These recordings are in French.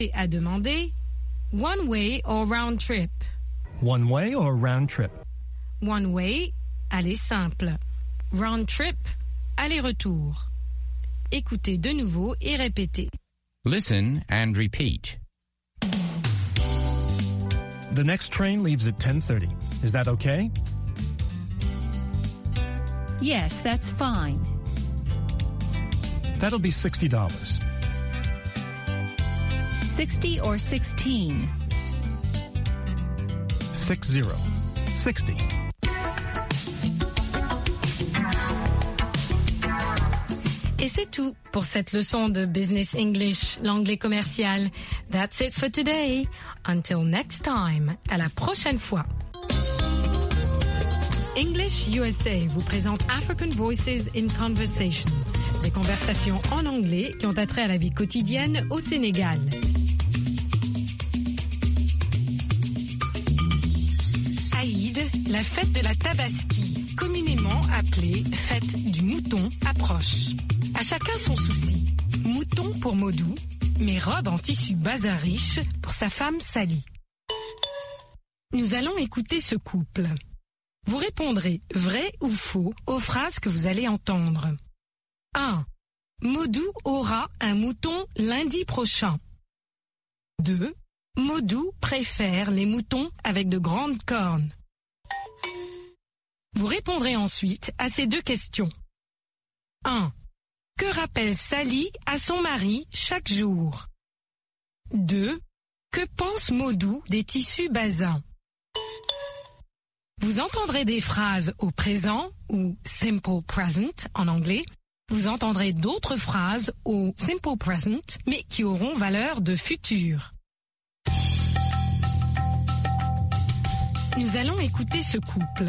Et à demander one way or round trip. One way or round trip? One way, aller simple. Round trip, aller-retour. Écoutez de nouveau et répétez. Listen and repeat. The next train leaves at 10:30. Is that okay? Yes, that's fine. That'll be $60. 60 or 16? 60. Et c'est tout pour cette leçon de Business English, l'anglais commercial. That's it for today. Until next time. À la prochaine fois. English USA vous présente African Voices in Conversation. Des conversations en anglais qui ont attrait à la vie quotidienne au Sénégal. Aïd, la fête de la Tabaski, communément appelée fête du mouton, approche. À chacun son souci. Mouton pour Modou, mais robe en tissu bazin riche pour sa femme Sally. Nous allons écouter ce couple. Vous répondrez vrai ou faux aux phrases que vous allez entendre. 1. Modou aura un mouton lundi prochain. 2. Modou préfère les moutons avec de grandes cornes. Vous répondrez ensuite à ces deux questions. 1. Que rappelle Sally à son mari chaque jour? 2. Que pense Modou des tissus bazins? Vous entendrez des phrases au présent ou simple present en anglais. Vous entendrez d'autres phrases au simple present mais qui auront valeur de futur. Nous allons écouter ce couple.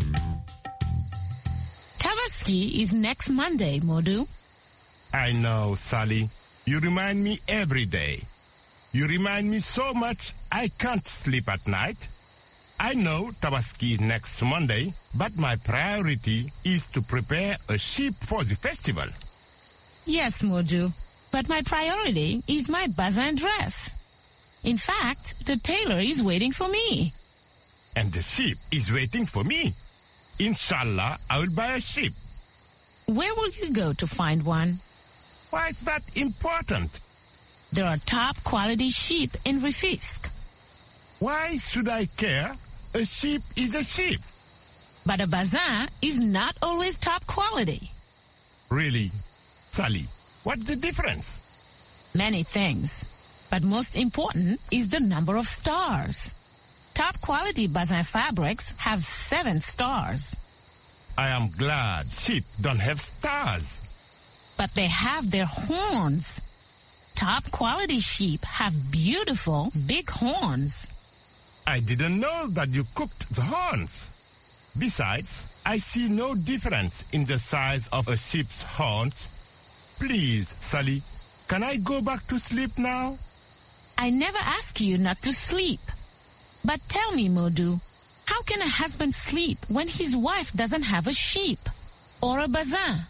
Tabaski is next Monday, Modou. I know, Sally. You remind me every day. You remind me so much I can't sleep at night. I know Tabaski is next Monday, but my priority is to prepare a sheep for the festival. Yes, Modou, but my priority is my bazin dress. In fact, the tailor is waiting for me. And the sheep is waiting for me. Inshallah, I will buy a sheep. Where will you go to find one? Why is that important? There are top quality sheep in Rufisque. Why should I care? A sheep is a sheep. But a bazin is not always top quality. Really? Sally, what's the difference? Many things. But most important is the number of stars. Top quality bazin fabrics have 7 stars. I am glad sheep don't have stars. But they have their horns. Top quality sheep have beautiful big horns. I didn't know that you cooked the horns. Besides, I see no difference in the size of a sheep's horns. Please, Sally, can I go back to sleep now? I never ask you not to sleep. But tell me, Modou, how can a husband sleep when his wife doesn't have a sheep or a bazin?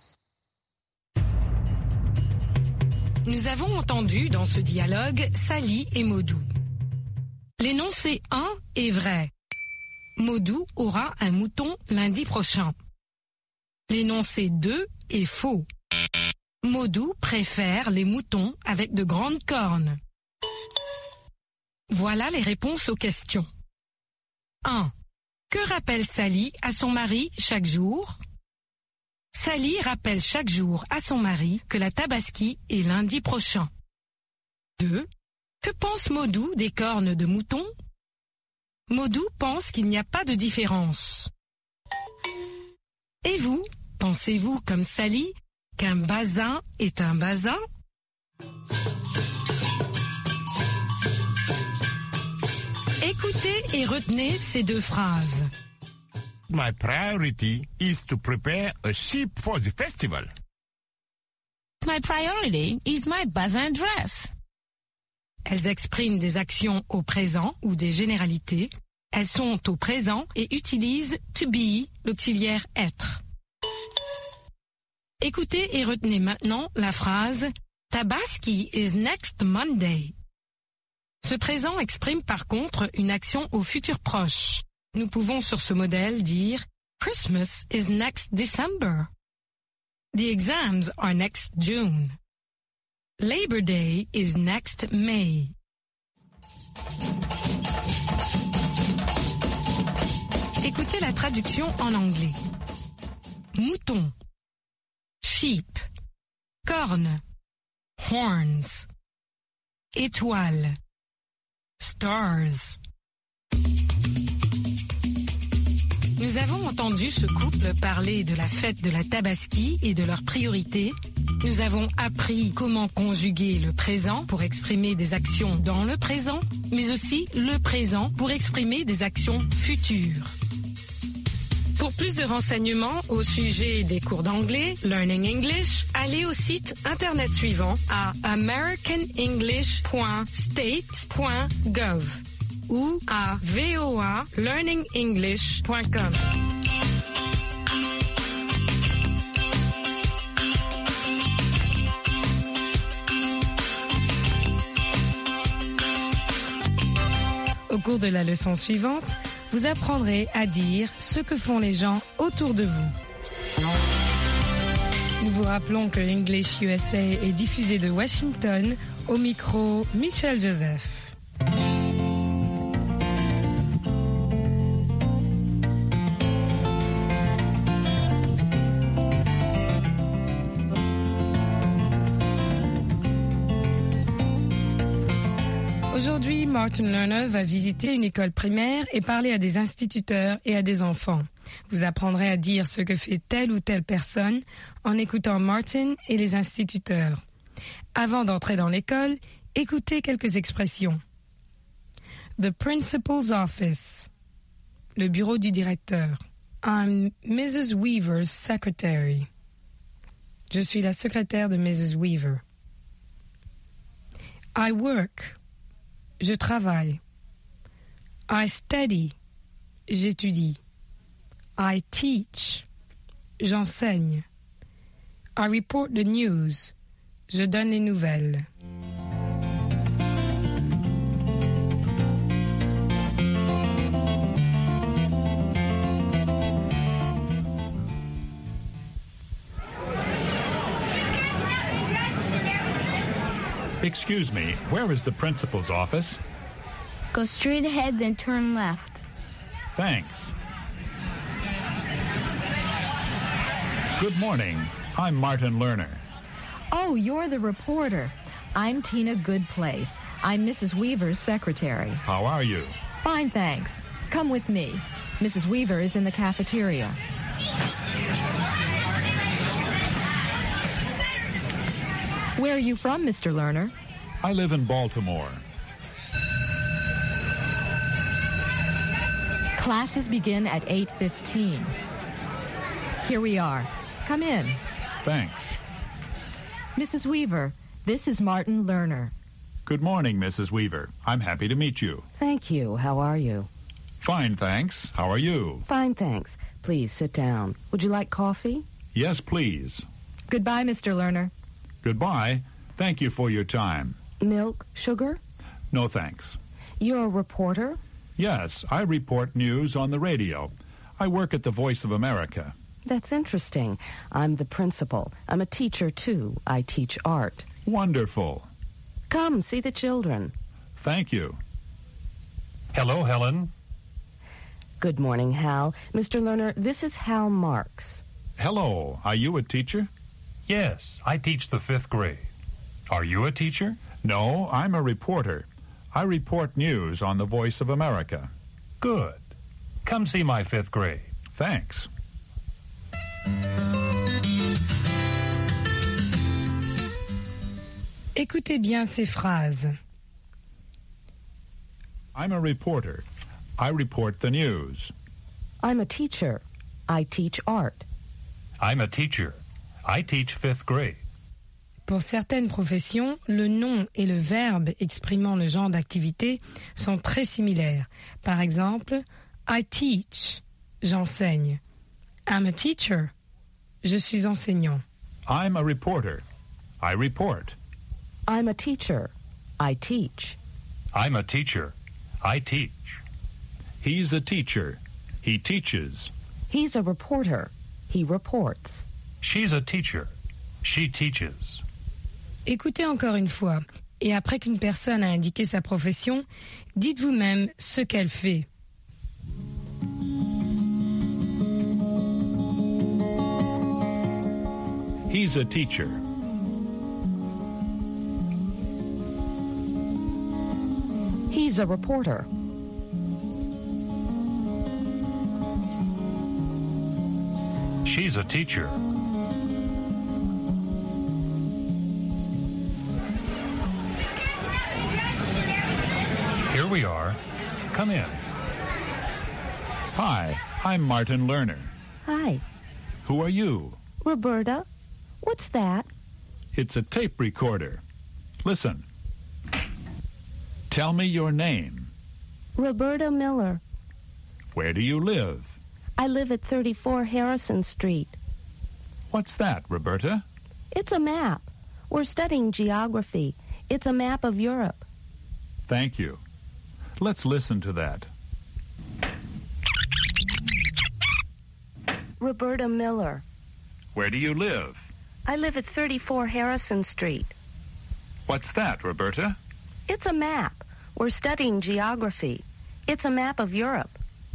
Nous avons entendu dans ce dialogue Sally et Modou. L'énoncé 1 est vrai. Modou aura un mouton lundi prochain. L'énoncé 2 est faux. Modou préfère les moutons avec de grandes cornes. Voilà les réponses aux questions. 1. Que rappelle Sally à son mari chaque jour? Sally rappelle chaque jour à son mari que la Tabaski est lundi prochain. 2. Que pense Modou des cornes de mouton? Modou pense qu'il n'y a pas de différence. Et vous, pensez-vous comme Sally qu'un bazin est un bazin? Écoutez et retenez ces deux phrases. My priority is to prepare a sheep for the festival. My priority is my bazin dress. Elles expriment des actions au présent ou des généralités. Elles sont au présent et utilisent to be, l'auxiliaire être. Écoutez et retenez maintenant la phrase Tabaski is next Monday. Ce présent exprime par contre une action au futur proche. Nous pouvons sur ce modèle dire Christmas is next December. The exams are next June. Labor Day is next May. Écoutez la traduction en anglais. Mouton, sheep, corne, horns, étoile, stars. Nous avons entendu ce couple parler de la fête de la Tabaski et de leurs priorités. Nous avons appris comment conjuguer le présent pour exprimer des actions dans le présent, mais aussi le présent pour exprimer des actions futures. Pour plus de renseignements au sujet des cours d'anglais, Learning English, allez au site internet suivant à americanenglish.state.gov ou à voalearningenglish.com. Au cours de la leçon suivante, vous apprendrez à dire ce que font les gens autour de vous. Nous vous rappelons que English USA est diffusé de Washington, au micro Michel Joseph. Aujourd'hui, Martin Lerner va visiter une école primaire et parler à des instituteurs et à des enfants. Vous apprendrez à dire ce que fait telle ou telle personne en écoutant Martin et les instituteurs. Avant d'entrer dans l'école, écoutez quelques expressions. The principal's office. Le bureau du directeur. I'm Mrs. Weaver's secretary. Je suis la secrétaire de Mrs. Weaver. I work. Je travaille. I study. J'étudie. I teach. J'enseigne. I report the news. Je donne les nouvelles. Excuse me, where is the principal's office? Go straight ahead, then turn left. Thanks. Good morning. I'm Martin Lerner. Oh, you're the reporter. I'm Tina Goodplace. I'm Mrs. Weaver's secretary. How are you? Fine, thanks. Come with me. Mrs. Weaver is in the cafeteria. Where are you from, Mr. Lerner? I live in Baltimore. Classes begin at 8:15. Here we are. Come in. Thanks. Mrs. Weaver, this is Martin Lerner. Good morning, Mrs. Weaver. I'm happy to meet you. Thank you. How are you? Fine, thanks. How are you? Fine, thanks. Please sit down. Would you like coffee? Yes, please. Goodbye, Mr. Lerner. Goodbye. Thank you for your time. Milk, sugar? No, thanks. You're a reporter? Yes, I report news on the radio. I work at the Voice of America. That's interesting. I'm the principal. I'm a teacher, too. I teach art. Wonderful. Come, see the children. Thank you. Hello, Helen. Good morning, Hal. Mr. Lerner, this is Hal Marks. Hello. Are you a teacher? Yes, I teach the 5th grade. Are you a teacher? No, I'm a reporter. I report news on the Voice of America. Good. Come see my 5th grade. Thanks. Écoutez bien ces phrases. I'm a reporter. I report the news. I'm a teacher. I teach art. I'm a teacher. I teach 5th grade. Pour certaines professions, le nom et le verbe exprimant le genre d'activité sont très similaires. Par exemple, I teach, j'enseigne. I'm a teacher, je suis enseignant. I'm a reporter. I report. I'm a teacher. I teach. I'm a teacher. I teach. He's a teacher. He teaches. He's a reporter. He reports. She's a teacher. She teaches. Écoutez encore une fois. Et après qu'une personne a indiqué sa profession, dites vous-même ce qu'elle fait. He's a teacher. He's a reporter. She's a teacher. Here we are. Come in. Hi, I'm Martin Lerner. Hi. Who are you? Roberta. What's that? It's a tape recorder. Listen. Tell me your name. Roberta Miller. Where do you live? I live at 34 Harrison Street. What's that, Roberta? It's a map. We're studying geography. It's a map of Europe. Thank you. Let's listen to that. Roberta Miller. Where do you live? I live at 34 Harrison Street. What's that, Roberta? It's a map. We're studying geography. It's a map of Europe.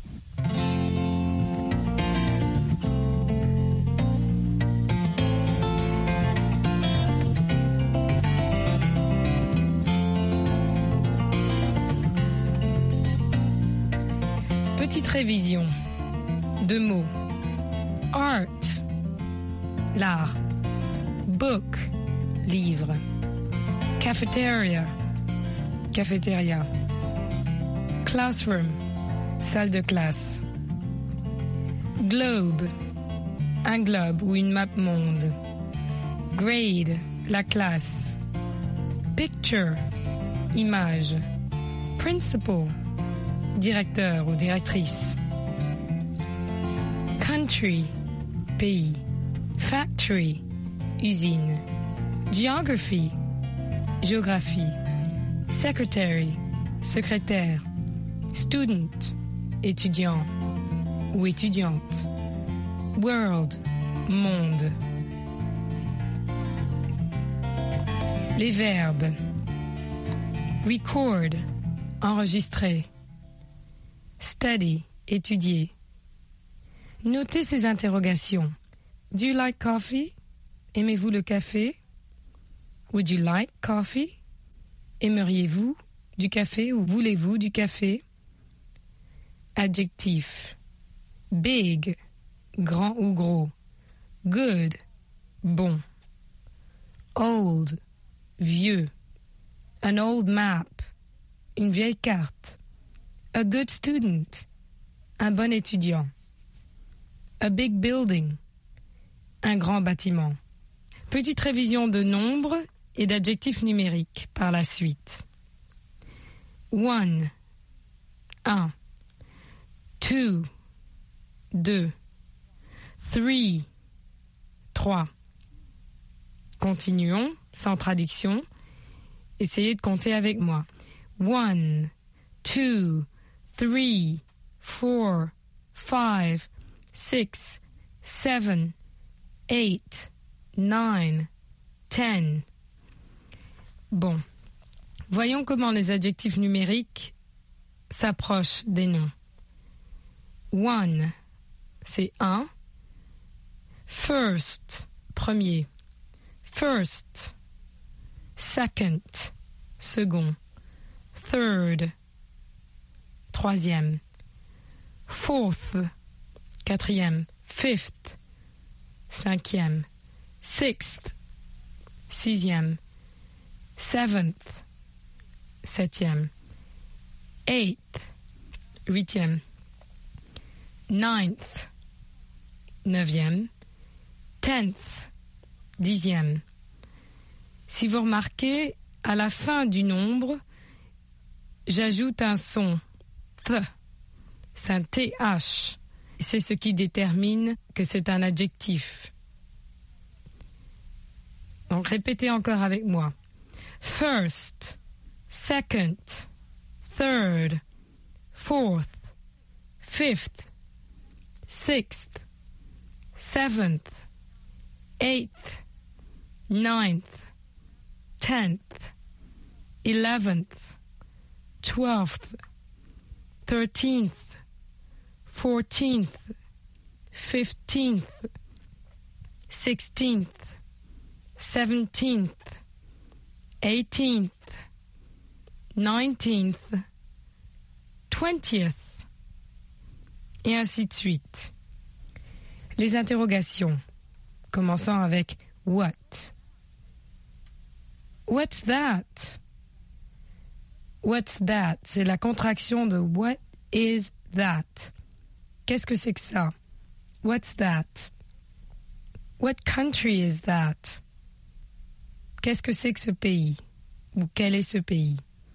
Petite révision. 2 mots. Art, l'art. Book, livre. Cafeteria, cafétéria. Classroom, salle de classe. Globe, un globe ou une map monde. Grade, la classe. Picture, image. Principal, directeur ou directrice. Country, pays. Factory, usine. Geography, géographie. Secretary, secrétaire. Student, étudiant ou étudiante. World, monde. Les verbes. Record, enregistrer. Study, étudier. Notez ces interrogations. Do you like coffee? Aimez-vous le café? Would you like coffee? Aimeriez-vous du café ou voulez-vous du café? Adjectif. Big, grand ou gros. Good, bon. Old, vieux. An old map, une vieille carte. A good student, un bon étudiant. A big building, un grand bâtiment. Petite révision de nombres et d'adjectifs numériques par la suite. 1, 1. 2, 2. 3, 3. Continuons, sans traduction. Essayez de compter avec moi. 1, 2, 3, 4, 5, 6, 7, 8, 9, 10. Bon. Voyons comment les adjectifs numériques s'approchent des noms. 1, c'est un. First, premier. First. Second, second. Third, troisième. Fourth, quatrième. Fifth, cinquième. Sixth, sixième. Seventh, septième. Eighth, huitième. Ninth, neuvième. Tenth, dixième. Si vous remarquez, à la fin du nombre, j'ajoute un son th. C'est un TH. C'est ce qui détermine que c'est un adjectif. Donc répétez encore avec moi. First, second, third, fourth, fifth, sixth, seventh, eighth, ninth, 10th, 11th, 12th, 13th, 14th, 15th, 16th, 17th, 18th, 19th, 20th, et ainsi de suite. Les interrogations, commençant avec what. What's that? What's that? C'est la contraction de what is that? Qu'est-ce que c'est que ça? What's that? What country is that? Qu'est-ce que c'est que ce pays? Ou quel est ce pays?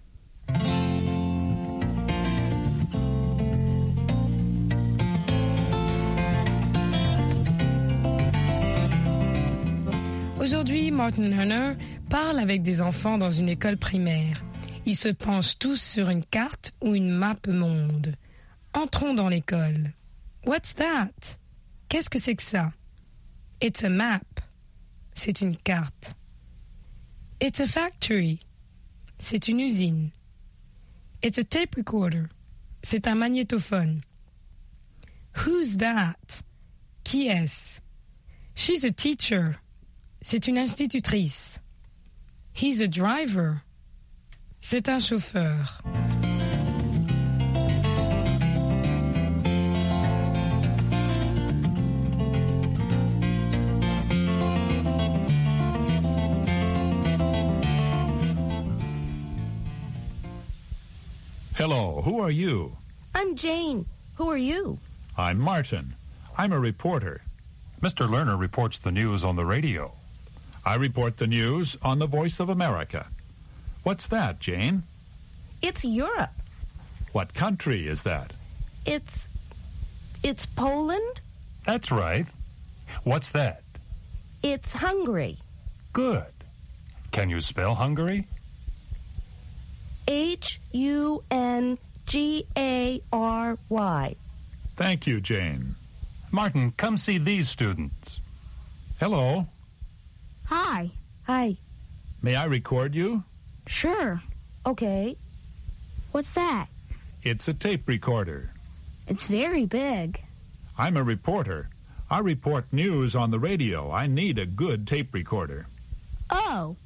Aujourd'hui, Martin Hunter parle avec des enfants dans une école primaire. Ils se penchent tous sur une carte ou une map monde. Entrons dans l'école. What's that? Qu'est-ce que c'est que ça? It's a map. C'est une carte. It's a factory. C'est une usine. It's a tape recorder. C'est un magnétophone. Who's that? Qui est-ce? She's a teacher. C'est une institutrice. He's a driver. C'est un chauffeur. Hello, who are you? I'm Jane. Who are you? I'm Martin. I'm a reporter. Mr. Lerner reports the news on the radio. I report the news on the Voice of America. What's that, Jane? It's Europe. What country is that? It's Poland? That's right. What's that? It's Hungary. Good. Can you spell Hungary? H-U-N-G-A-R-Y. Thank you, Jane. Martin, come see these students. Hello. Hi. Hi. May I record you? Sure. Okay. What's that? It's a tape recorder. It's very big. I'm a reporter. I report news on the radio. I need a good tape recorder. Oh.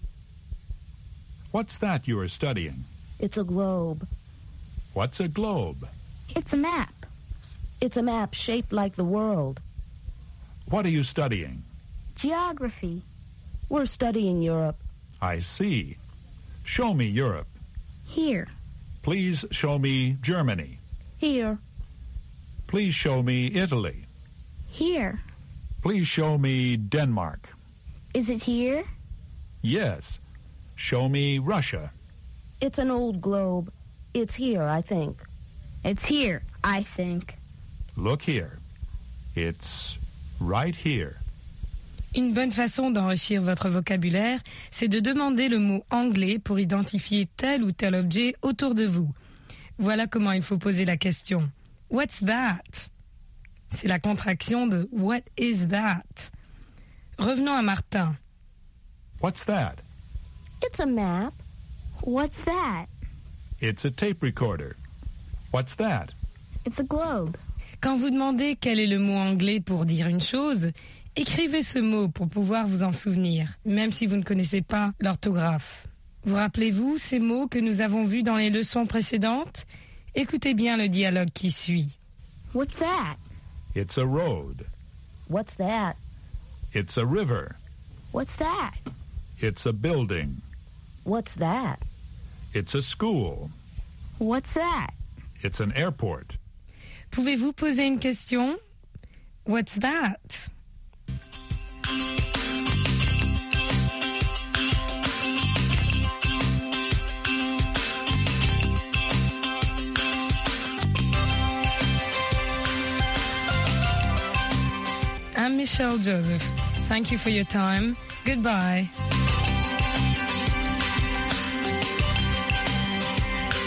What's that you are studying? It's a globe. What's a globe? It's a map. It's a map shaped like the world. What are you studying? Geography. We're studying Europe. I see. Show me Europe. Here. Please show me Germany. Here. Please show me Italy. Here. Please show me Denmark. Is it here? Yes. Show me Russia. It's an old globe. It's here, I think. It's here, I think. Look here. It's right here. Une bonne façon d'enrichir votre vocabulaire, c'est de demander le mot anglais pour identifier tel ou tel objet autour de vous. Voilà comment il faut poser la question. What's that? C'est la contraction de What is that? Revenons à Martin. What's that? It's a map. What's that? It's a tape recorder. What's that? It's a globe. Quand vous demandez quel est le mot anglais pour dire une chose, écrivez ce mot pour pouvoir vous en souvenir, même si vous ne connaissez pas l'orthographe. Vous rappelez-vous ces mots que nous avons vus dans les leçons précédentes? Écoutez bien le dialogue qui suit. What's that? It's a road. What's that? It's a river. What's that? It's a building. What's that? It's a school. What's that? It's an airport. Pouvez-vous poser une question? What's that? I'm Michelle Joseph. Thank you for your time. Goodbye.